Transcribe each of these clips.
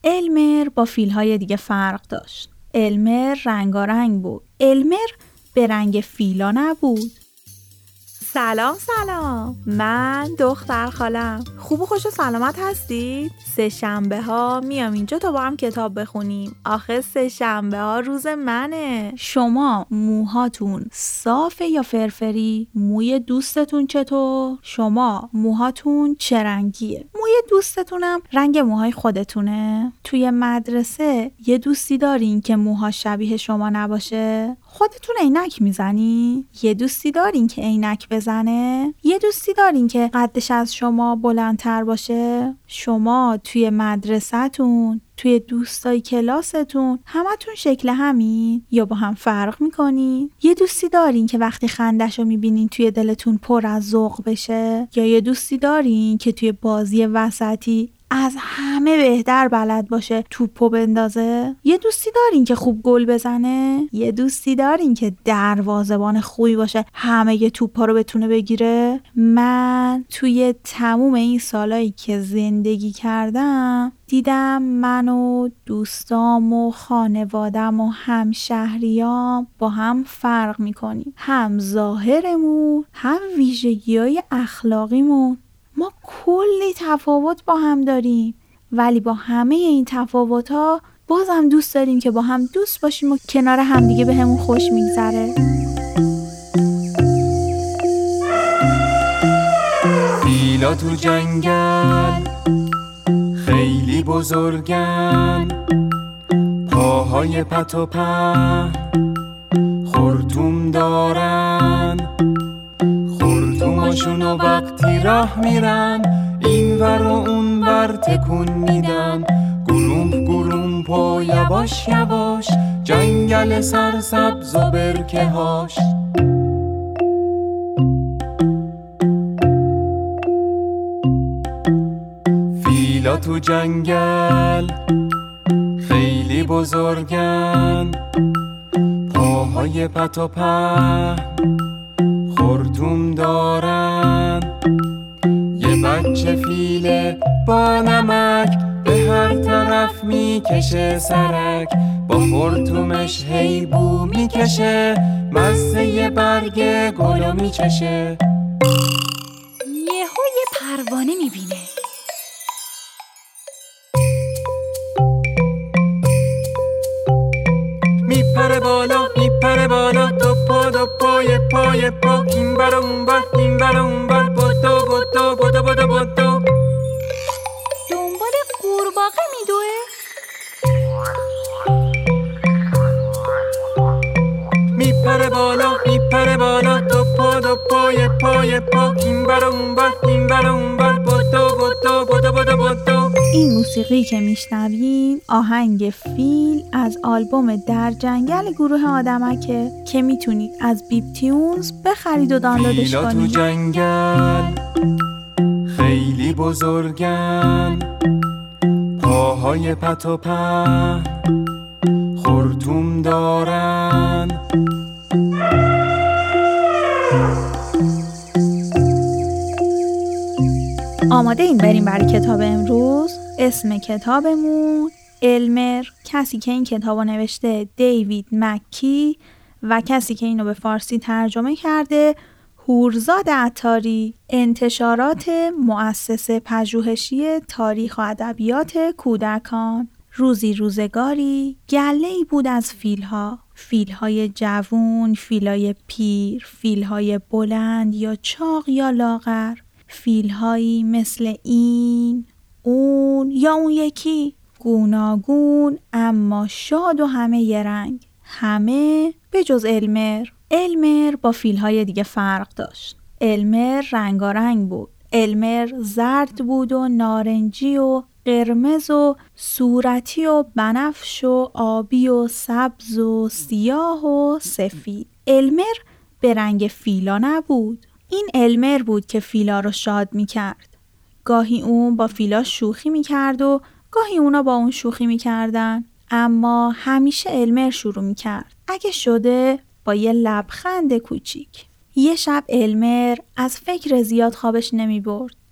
المر با فیل‌های دیگه فرق داشت. المر رنگارنگ بود. المر به رنگ فیلا نبود. سلام، من دختر خالم. خوب و خوش و سلامت هستید؟ سه شنبه ها میام اینجا تا با هم کتاب بخونیم. آخه سه شنبه ها روز منه. شما موهاتون صافه یا فرفری؟ موی دوستتون چطور؟ شما موهاتون چه رنگیه؟ موی دوستتونم رنگ موهای خودتونه؟ توی مدرسه یه دوستی دارین که موها شبیه شما نباشه؟ خودتون عینک میزنی؟ یه دوستی دارین که عینک بزنه؟ یه دوستی دارین که قدش از شما بلندتر باشه؟ شما توی مدرسه‌تون، توی دوستای کلاستون همتون شکل همین یا با هم فرق میکنین؟ یه دوستی دارین که وقتی خندشو میبینین توی دلتون پر از ذوق بشه؟ یا یه دوستی دارین که توی بازی وسطی از همه بهتر بلد باشه توپو بندازه؟ یه دوستی دارین که خوب گل بزنه؟ یه دوستی دارین که دروازه‌بان خوبی باشه همه توپا رو بتونه بگیره؟ من توی تموم این سالایی که زندگی کردم دیدم من و دوستام و خانوادم و همشهریام با هم فرق میکنیم، هم ظاهرمون هم ویژگی‌های اخلاقیمون. ما کلی تفاوت با هم داریم، ولی با همه این تفاوت‌ها بازم دوست داریم که با هم دوست باشیم و کنار همدیگه به همون خوش میگذره. فیلا تو جنگل خیلی بزرگن، پاهای پت و پهن خرطوم دارن. خرطوماشونو وقتی راه میرن این ور و اون ور تکون میدن. گروم پا یواش یواش جنگل سرسبز و برکه هاش. فیلا تو جنگل خیلی بزرگن، پاهای پت و پهن خرطوم دارن. یه بچه فیله با نمک به هر طرف میکشه سرک. با خرطومش هی بو میکشه، مزه یه برگ گلو میچشه. یهو یه پروانه میبینه. میپره بالا دو پای پا این بر اون بر بدو دنبال قورباغه میدوه. میپره بالا دو پای پا این بر اون بر بدو. این موسیقی که میشنوین آهنگ فیل از آلبوم در جنگل گروه آدمکه که میتونید از بیپ تیونز بخرید و دانلودش کنید. فیلا تو جنگل خیلی بزرگن، پاهای پت و پهن خرطوم دارن. آماده این بریم برای کتاب امروز؟ اسم کتابمون المر، کسی که این کتابو نوشته دیوید مکی و کسی که اینو به فارسی ترجمه کرده هورزاد عطاری. انتشارات مؤسسه پژوهشی تاریخ و ادبیات کودکان. روزی روزگاری گله‌ای بود از فیل‌های جوون، فیل‌های پیر، فیل‌های بلند یا چاق یا لاغر، فیل‌هایی مثل این، اون یا اون یکی، گوناگون اما شاد و همه ی رنگ، همه به جز المر. المر با فیل‌های دیگه فرق داشت. المر رنگارنگ بود. المر زرد بود و نارنجی و قرمز و صورتی و بنفش و آبی و سبز و سیاه و سفید. المر به رنگ فیلا نبود. این المر بود که فیلا رو شاد می‌کرد. گاهی اون با فیلا شوخی می‌کرد و گاهی اونا با اون شوخی می‌کردن، اما همیشه المر شروع می‌کرد. اگه شده با یه لبخند کوچیک. یه شب المر از فکر زیاد خوابش نمی‌برد.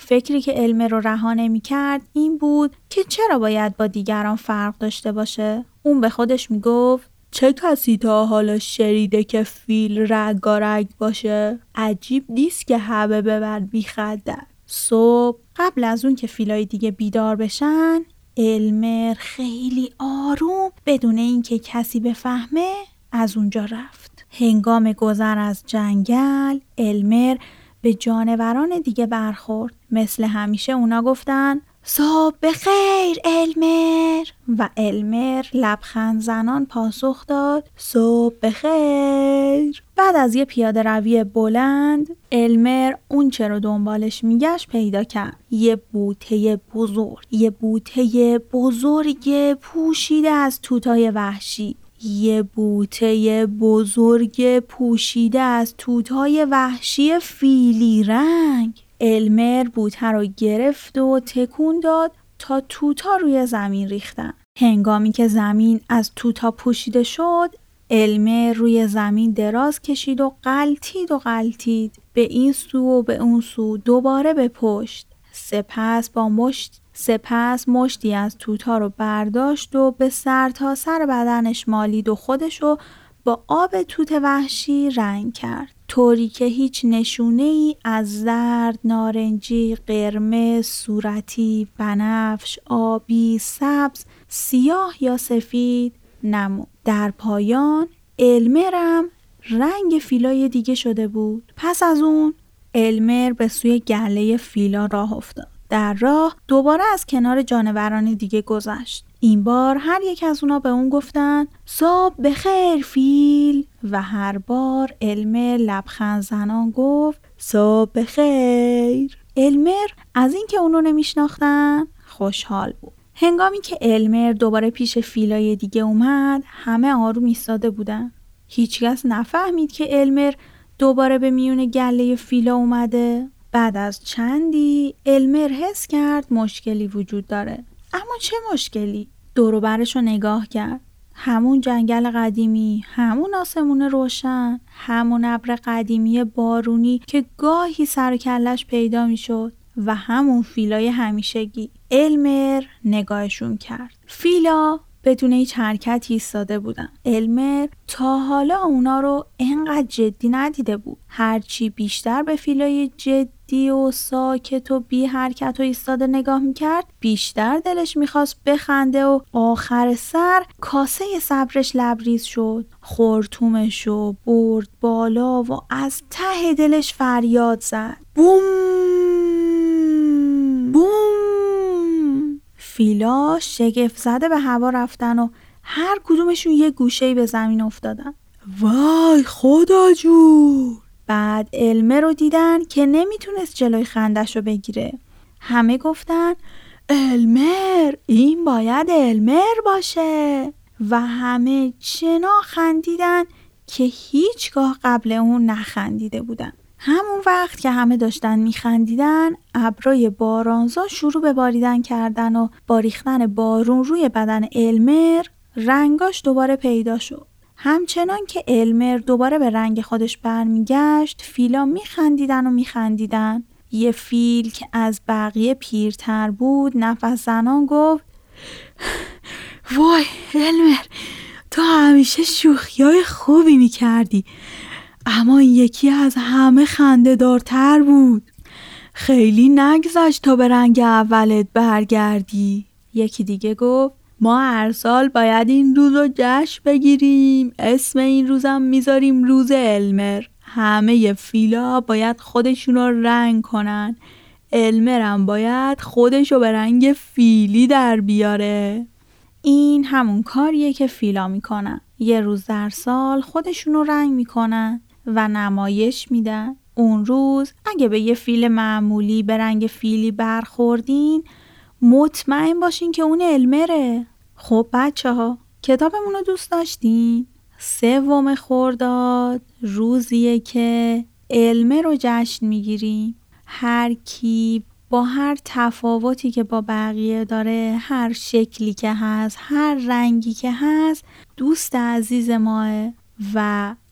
فکری که المر رو رها نمی‌کرد این بود که چرا باید با دیگران فرق داشته باشه. اون به خودش میگفت چه کسی تا حالا شنیده که فیل رنگارنگ باشه؟ عجیب نیست که همه به من میخندن. صبح قبل از اون که فیلای دیگه بیدار بشن، المر خیلی آروم بدون اینکه کسی بفهمه از اونجا رفت. هنگام گذر از جنگل المر به جانوران دیگه برخورد. مثل همیشه اونا گفتن صبح بخیر المر، و المر لبخند زنان پاسخ داد صبح بخیر. بعد از یه پیاده روی بلند المر اون چه رو دنبالش میگشت پیدا کرد. یه بوته بزرگ پوشیده از توتای وحشی. فیلی رنگ. المر بوته رو گرفت و تکون داد تا توتا روی زمین ریختن. هنگامی که زمین از توتا پوشیده شد، المر روی زمین دراز کشید و غلتید به این سو و به اون سو، دوباره به پشت. سپس مشتی از توتا رو برداشت و به سر تا سر بدنش مالید و خودشو با آب توت وحشی رنگ کرد، طوری که هیچ نشونه ای از زرد، نارنجی، قرمز، صورتی، بنفش، آبی، سبز، سیاه یا سفید نمود. در پایان المرم رنگ فیلای دیگه شده بود. پس از اون المر به سوی گله فیلا راه افتاد. در راه دوباره از کنار جانوران دیگه گذشت. این بار هر یک از اونا به اون گفتن صبح بخیر فیل، و هر بار المر لبخند زنان گفت صبح بخیر. المر از این که اونو نمیشناختن خوشحال بود. هنگامی که المر دوباره پیش فیلای دیگه اومد، همه آروم ایستاده بودن. هیچکس نفهمید که المر دوباره به میون گله فیلا اومده. بعد از چندی المر حس کرد مشکلی وجود داره. اما چه مشکلی؟ دور و برش رو نگاه کرد. همون جنگل قدیمی، همون آسمون روشن، همون ابر قدیمی بارونی که گاهی سر و کلش پیدا می شد و همون فیلای همیشگی. المر نگاهشون کرد. فیلا بدون هیچ حرکتی ایستاده بودن. المر تا حالا اونا رو انقدر جدی ندیده بود. هرچی بیشتر به فیلای جدی و ساکت و بی حرکت و ایستاده نگاه میکرد، بیشتر دلش میخواست بخنده و آخر سر کاسه صبرش لبریز شد. خرطومشو برد بالا و از ته دلش فریاد زد بوم بوم. فیلا شگفت زده به هوا رفتن و هر کدومشون یه گوشه‌ای به زمین افتادن. وای خدا جون! بعد المر رو دیدن که نمیتونست جلوی خندش رو بگیره. همه گفتن المر، این باید المر باشه، و همه چنا خندیدن که هیچگاه قبل اون نخندیده بودن. همون وقت که همه داشتن میخندیدن، ابرای بارانزا شروع به باریدن کردن و با ریختن بارون روی بدن المر رنگاش دوباره پیدا شد. همچنان که المر دوباره به رنگ خودش برمیگشت، فیلا میخندیدن. یه فیل که از بقیه پیرتر بود نفس زنان گفت وای المر، تو همیشه شوخیای خوبی میکردی، اما این یکی از همه خنده دارتر بود. خیلی نگذشت تا به رنگ اولت برگردی. یکی دیگه گفت ما هر سال باید این روز رو جشن بگیریم. اسم این روزم میذاریم روز المر. همه فیلا باید خودشون رو رنگ کنن. المرم باید خودشو به رنگ فیلی در بیاره. این همون کاریه که فیلا میکنن. یه روز در سال خودشون رو رنگ میکنن و نمایش میدن. اون روز اگه به یه فیل معمولی به رنگ فیلی برخوردین، مطمئن باشین که اون المره. خب بچه ها، کتابمون رو دوست داشتین؟ 3 خرداد روزیه که المر رو جشن میگیریم. هر کی با هر تفاوتی که با بقیه داره، هر شکلی که هست، هر رنگی که هست، دوست عزیز ماه و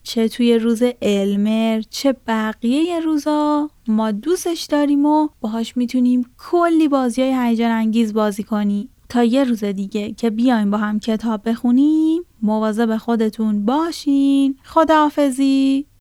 چه توی روز علمر چه بقیه روزا ما دوستش داریم و باهاش میتونیم کلی بازیای هیجان انگیز بازی کنیم. تا یه روز دیگه که بیایم با هم کتاب بخونیم، مواظب خودتون باشین. خداحافظی.